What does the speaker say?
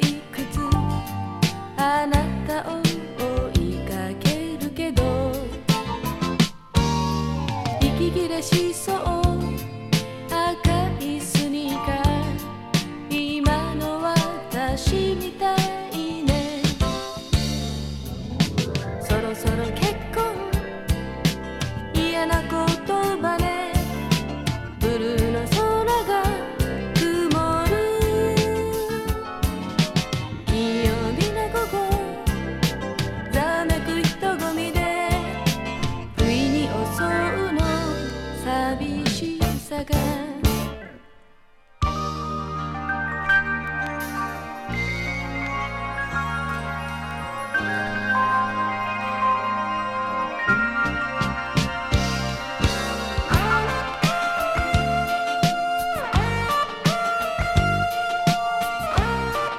いくつあなたを追いかけるけど息切れしそう赤いスニーカー今の私みたい